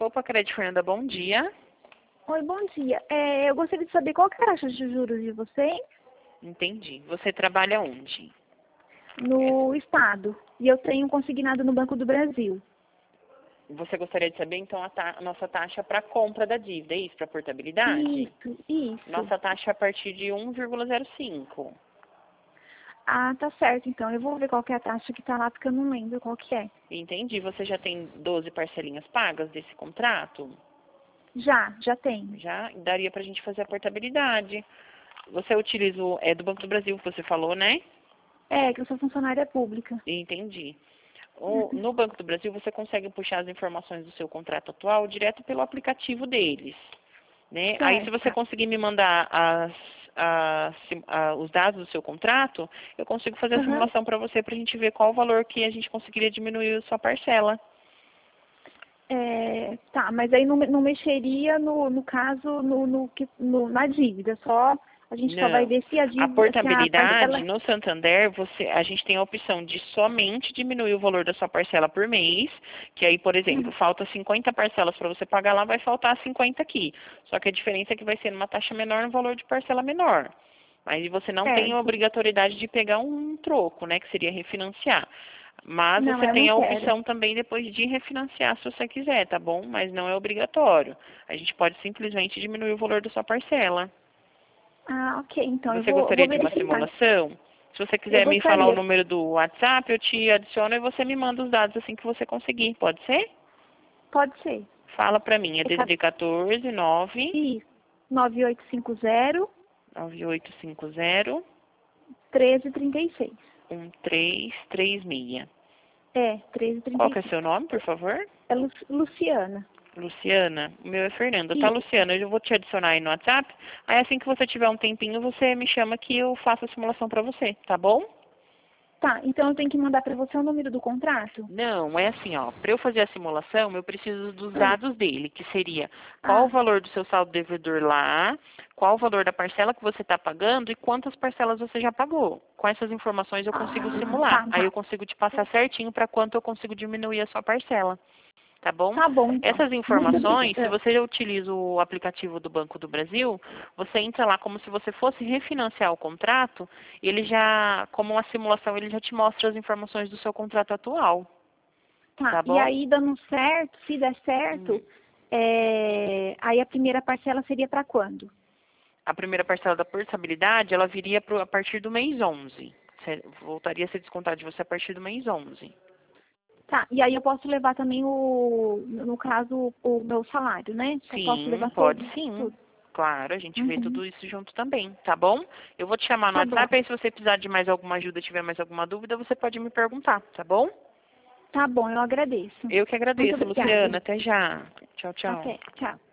Opa, Crédito Fernanda, bom dia. Oi, bom dia. Eu gostaria de saber qual que é a taxa de juros de vocês Entendi. Você trabalha onde? no estado. E eu tenho consignado no Banco do Brasil. Você gostaria de saber, então, a nossa taxa para compra da dívida, é isso? Para portabilidade? Isso. Nossa taxa é a partir de 1,05. Ah, tá certo, então. Eu vou ver qual que é a taxa que tá lá, porque eu não lembro qual que é. Entendi. Você já tem 12 parcelinhas pagas desse contrato? Já tem. Já daria para a gente fazer a portabilidade. Você utiliza do Banco do Brasil, que você falou, né? Que eu sou funcionária pública. Entendi. No Banco do Brasil, você consegue puxar as informações do seu contrato atual direto pelo aplicativo deles, né? Aí, se você Certo. conseguir me mandar os dados do seu contrato, eu consigo fazer a Aham. simulação para você, para a gente ver qual o valor que a gente conseguiria diminuir a sua parcela. Tá, mas aí não mexeria no caso, na dívida. A gente só vai Não. ver se a A dívida, se a portabilidade, parcela... no Santander, a gente tem a opção de somente diminuir o valor da sua parcela por mês, que aí, por exemplo, falta 50 parcelas para você pagar lá, vai faltar 50 aqui. Só que a diferença é que vai ser numa taxa menor, no valor de parcela menor. Mas você não tem a Certo. obrigatoriedade de pegar um troco, né, que seria refinanciar. Mas Não, você eu tem não a quero. opção também depois de refinanciar se você quiser, tá bom? Mas não é obrigatório. A gente pode simplesmente diminuir o valor da sua parcela. Ah, ok. Então Você eu vou gostaria de uma verificar. simulação? Se você Eu quiser me falar o gostaria. número do WhatsApp, eu te adiciono e você me manda os dados assim que você conseguir. Pode ser? Pode ser. Fala pra mim. É É DDD 14 9 isso. 9850 9850 1336. 1336. Qual que é 1336. seu nome, por favor? É Luciana. Luciana. O meu é Fernanda. Tá, Isso. Luciana? Eu vou te adicionar aí no WhatsApp. Aí assim que você tiver um tempinho, você me chama que eu faço a simulação pra você, tá bom? Tá, então eu tenho que mandar para você o número do contrato? Não, é assim, ó. Para eu fazer a simulação, eu preciso dos dados dele, que seria qual o Ah, valor do seu saldo devedor lá, qual o valor da parcela que você está pagando e quantas parcelas você já pagou. Com essas informações eu consigo simular. Aí eu consigo te passar certinho para quanto eu consigo diminuir a sua parcela. Tá bom? tá bom então. Essas Muito informações, se obrigada. você utiliza o aplicativo do Banco do Brasil, você entra lá como se você fosse refinanciar o contrato, e ele já, como uma simulação, ele já te mostra as informações do seu contrato atual. Tá, Tá e bom? aí dando certo, se der certo, Hum. aí a primeira parcela seria para quando? A primeira parcela da portabilidade, ela viria a partir do mês 11. Voltaria a ser descontado de você a partir do mês 11. Tá, e aí eu posso levar também no caso, o meu salário, né? Eu posso Sim, levar pode todo, sim. tudo. Claro, a gente vê Uhum. tudo isso junto também, tá bom? Eu vou te chamar no Tá bom. WhatsApp, aí se você precisar de mais alguma ajuda, tiver mais alguma dúvida, você pode me perguntar, tá bom? Tá bom, eu agradeço. Eu que Muito agradeço, obrigada. Luciana. Até já. Tchau, tchau. Até. Tchau.